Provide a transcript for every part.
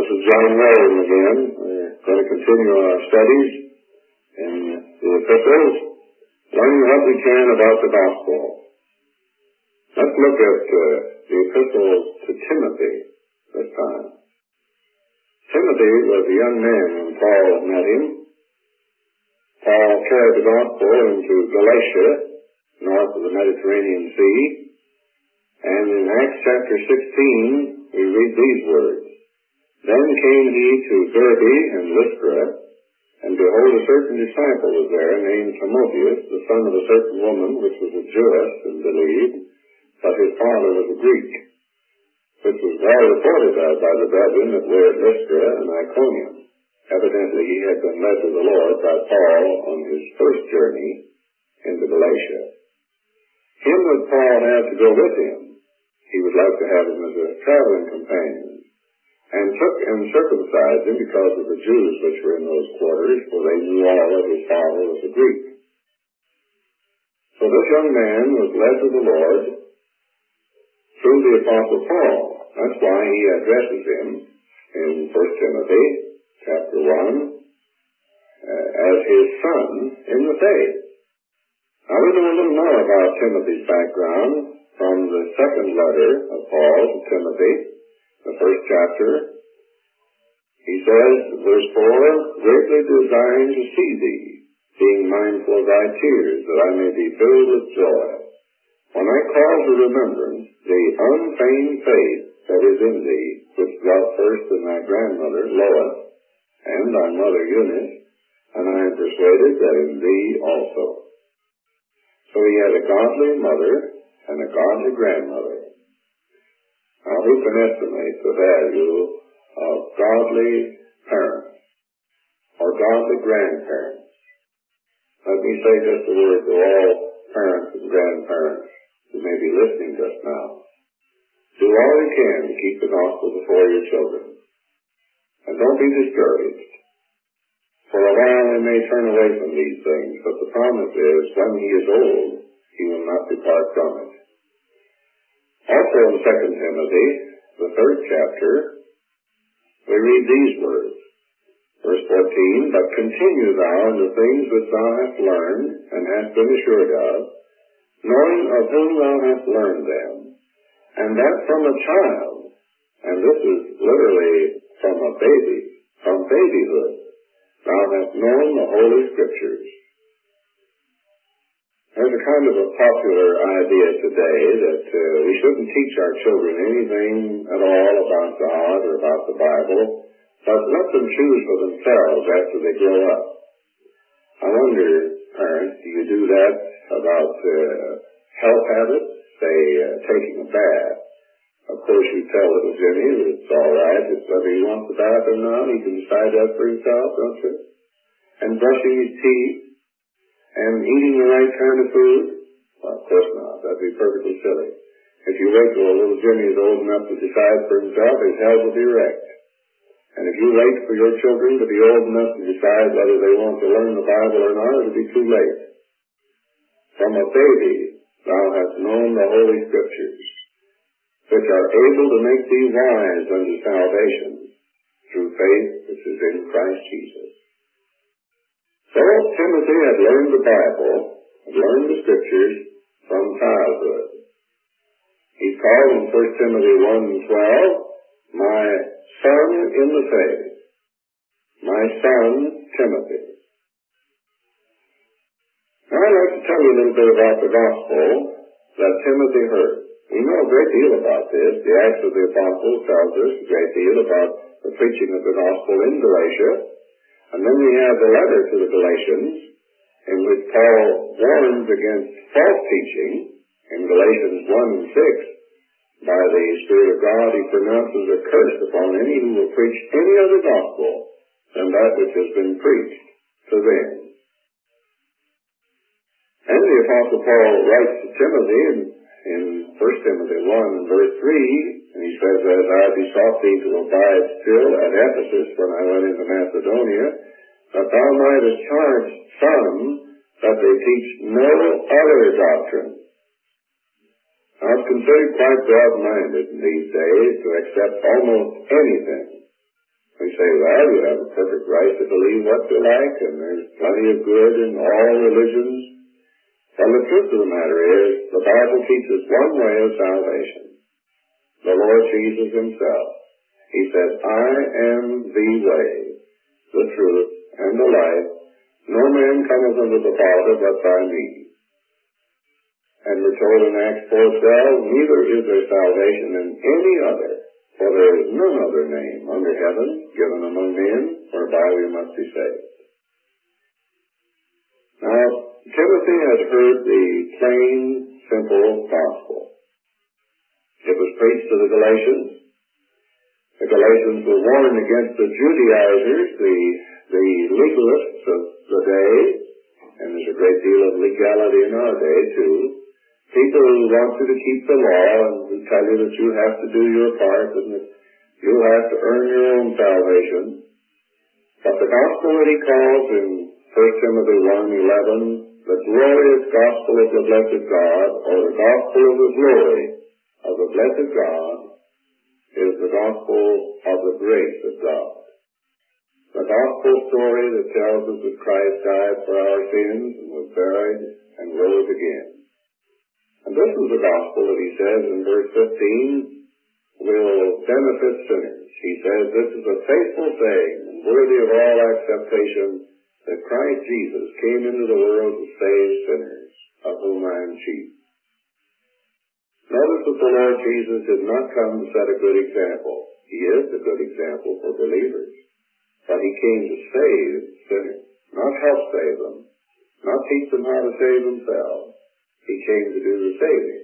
This is John Weldon again. We're going to continue our studies in the epistles, learning what we can about the gospel. Let's look at the epistle to Timothy this time. Timothy was a young man when Paul met him. Paul carried the gospel into Galatia, north of the Mediterranean Sea. And in Acts chapter 16, we read these words. Then came he to Derbe and Lystra, and behold, a certain disciple was there, named Timotheus, the son of a certain woman, which was a Jewess, and believed, but his father was a Greek, which was well reported of by the brethren that were at Lystra and Iconium. Evidently he had been led to the Lord by Paul on his first journey into Galatia. Him would Paul have to go with him. He would like to have him as a traveling companion, and took and circumcised him because of the Jews which were in those quarters, for they knew all that his father was a Greek. So this young man was led to the Lord through the Apostle Paul. That's why he addresses him in 1 Timothy chapter 1 as his son in the faith. Now we know a little more about Timothy's background from the second letter of Paul to Timothy, the first chapter. He says, verse 4, greatly desiring to see thee, being mindful of thy tears, that I may be filled with joy, when I call to remembrance the unfeigned faith that is in thee, which dwelt first in thy grandmother Lois, and thy mother Eunice, and I am persuaded that in thee also. So he had a godly mother and a godly grandmother. Now who can estimate the value of godly parents or godly grandparents? Let me say just a word to all parents and grandparents who may be listening just now. Do all you can to keep the gospel before your children. And don't be discouraged. For a while they may turn away from these things, but the promise is when he is old, he will not depart from it. Also in 2 Timothy, the third chapter, we read these words. Verse 14, but continue thou in the things which thou hast learned, and hast been assured of, knowing of whom thou hast learned them, and that from a child, and this is literally from a baby, from babyhood, thou hast known the Holy Scriptures. There's a kind of a popular idea today that we shouldn't teach our children anything at all about God or about the Bible, but let them choose for themselves after they grow up. I wonder, parents, do you do that about health habits? Say, taking a bath. Of course, you tell little Jimmy that it's all right. It's whether he wants the bath or not. He can decide that for himself, don't you? And brushing his teeth. And eating the right kind of food? Well, of course not. That'd be perfectly silly. If you wait till a little Jimmy is old enough to decide for himself, his head will be wrecked. And if you wait for your children to be old enough to decide whether they want to learn the Bible or not, it'll be too late. From a baby, thou hast known the Holy Scriptures, which are able to make thee wise unto salvation through faith which is in Christ Jesus. So Timothy had learned the Bible, had learned the Scriptures from childhood. He's called in 1 Timothy 1:12, my son in the faith, my son Timothy. Now I'd like to tell you a little bit about the gospel that Timothy heard. We know a great deal about this. The Acts of the Apostles tells us a great deal about the preaching of the gospel in Galatia. And then we have the letter to the Galatians, in which Paul warns against false teaching. In Galatians 1 and 6, by the Spirit of God, he pronounces a curse upon any who will preach any other gospel than that which has been preached to them. And the Apostle Paul writes to Timothy in 1 Timothy 1 and verse 3, and he says, as I besought thee to abide still at Ephesus when I went into Macedonia, that thou mightest charge some that they teach no other doctrine. Now it's considered quite broad-minded in these days to accept almost anything We say, well, you have a perfect right to believe what you like, and there's plenty of good in all religions. Well, the truth of the matter is, the Bible teaches one way of salvation. The Lord Jesus himself. He said, I am the way, the truth, and the life. No man cometh unto the Father but by me. And we're told in Acts 4:12, neither is there salvation in any other, for there is none other name under heaven given among men whereby we must be saved. Now, Timothy had heard the plain, simple gospel. It was preached to the Galatians. The Galatians were warned against the Judaizers, the legalists of the day, and there's a great deal of legality in our day too. People who want you to keep the law and who tell you that you have to do your part and that you have to earn your own salvation. But the gospel that he calls in 1 Timothy 1:11, the glorious gospel of the blessed God, or the gospel of the glory of the blessed God, is the gospel of the grace of God. The gospel story that tells us that Christ died for our sins and was buried and rose again. And this is the gospel that he says in verse 15 will benefit sinners. He says, this is a faithful saying and worthy of all acceptation that Christ Jesus came into the world to save sinners, of whom I am chief. Notice that the Lord Jesus did not come to set a good example. He is a good example for believers. But he came to save sinners, not help save them, not teach them how to save themselves. He came to do the saving.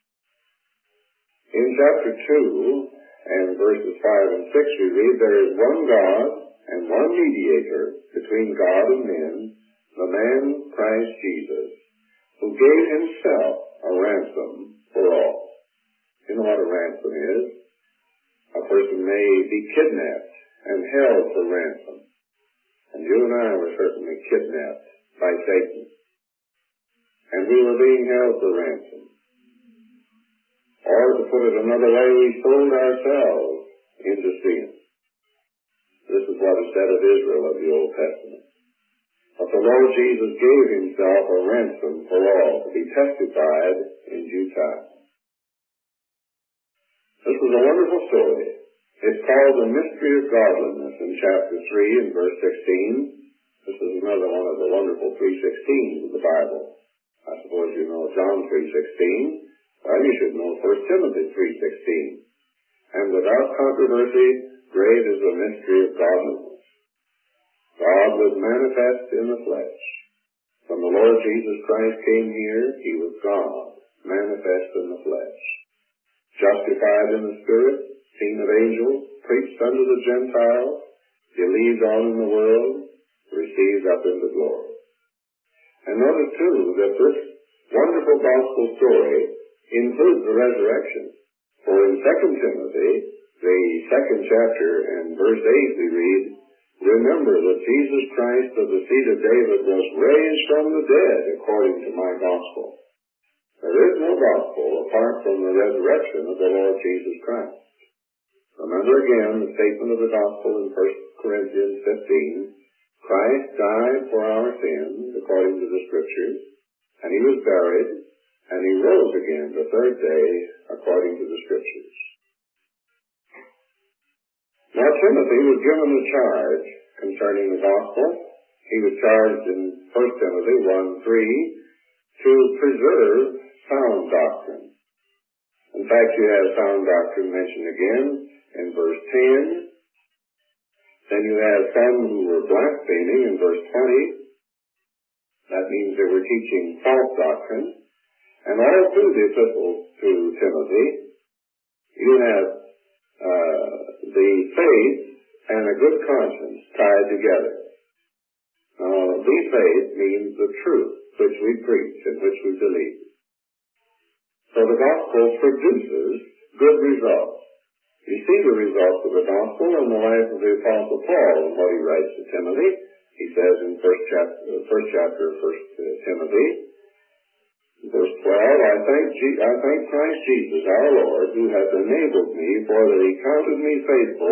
In chapter 2 and verses 5 and 6 we read, there is one God and one mediator between God and men, the man Christ Jesus, who gave himself a ransom for all. You know what a ransom is? A person may be kidnapped and held for ransom. And you and I were certainly kidnapped by Satan. And we were being held for ransom. Or to put it another way, we sold ourselves into sin. This is what is said of Israel of the Old Testament. But the Lord Jesus gave himself a ransom for all to be testified in due time. This was a wonderful story. It's called the mystery of godliness in chapter 3 and verse 16. This is another one of the wonderful 3:16s of the Bible. I suppose you know John 3:16. Well, you should know 1 Timothy 3:16. And without controversy, great is the mystery of godliness. God was manifest in the flesh. When the Lord Jesus Christ came here, he was God, manifest in the flesh. Justified in the Spirit, seen of angels, preached unto the Gentiles, believed on in the world, received up into glory. And notice too that this wonderful gospel story includes the resurrection. For in 2 Timothy, the 2nd chapter and verse 8 we read, remember that Jesus Christ of the seed of David was raised from the dead according to my gospel. There is no gospel apart from the resurrection of the Lord Jesus Christ. Remember again the statement of the gospel in 1 Corinthians 15. Christ died for our sins according to the Scriptures, and he was buried, and he rose again the third day according to the Scriptures. Now Timothy was given a charge concerning the gospel. He was charged in 1 Timothy 1:3 to preserve sound doctrine. In fact, you have sound doctrine mentioned again in verse 10. Then you have some who were blaspheming in verse 20. That means they were teaching false doctrine. And all through the epistle to Timothy, you have the faith and a good conscience tied together. The faith means the truth which we preach and which we believe. So the gospel produces good results. You see the results of the gospel in the life of the Apostle Paul and what he writes to Timothy. He says in first chapter of 1 Timothy, verse 12, I thank Christ Jesus our Lord, who hath enabled me, for that he counted me faithful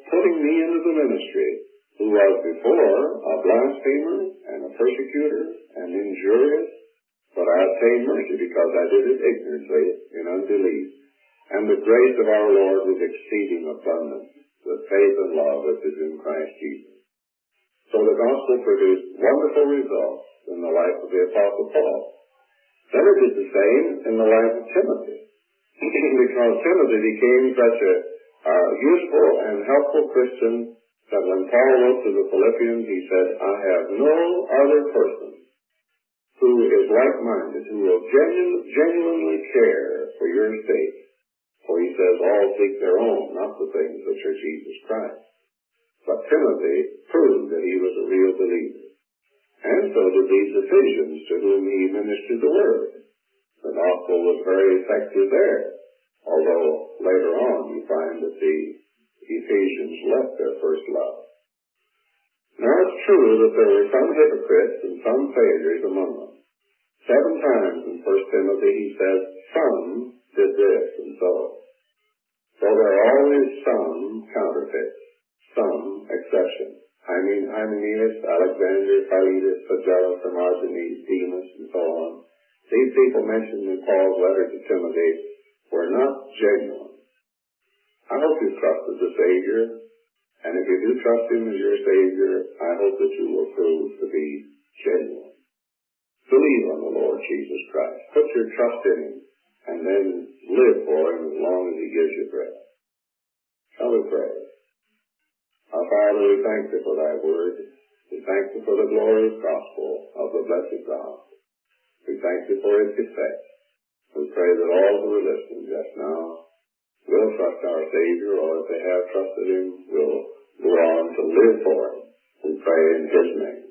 putting me into the ministry, who was before a blasphemer and a persecutor and injurious, but I obtained mercy because I did it ignorantly in unbelief. And the grace of our Lord was exceeding abundant, the faith and love that is in Christ Jesus. So the gospel produced wonderful results in the life of the Apostle Paul. Then it did the same in the life of Timothy, because Timothy became such a useful and helpful Christian that when Paul wrote to the Philippians, he said, I have no other person who is like-minded, who will genuinely care for your sake. For he says, all seek their own, not the things which are Jesus Christ. But Timothy proved that he was a real believer. And so did these Ephesians, to whom he ministered the word. The gospel was very effective there, although later on you find that the Ephesians left their first love. Now it's true that there were some hypocrites and some failures among them. 7 times in 1 Timothy he says, some did this and so. So there are always some counterfeits, some exceptions. Hymenaeus, Alexander, Philetus, Phygellus, Hermogenes, Demas, and so on. These people mentioned in Paul's letter to Timothy were not genuine. I hope you trusted the Savior, and if you do trust Him as your Savior, I hope that you will prove to be genuine. Believe on the Lord Jesus Christ. Put your trust in Him, and then live for Him as long as He gives you breath. Shall we pray? Our Father, we thank Thee for Thy word. We thank Thee for the glorious gospel of the blessed God. We thank Thee for its effect. We pray that all who are listening just now will trust our Savior, or if they have trusted Him, will go on to live for Him. We pray in His name.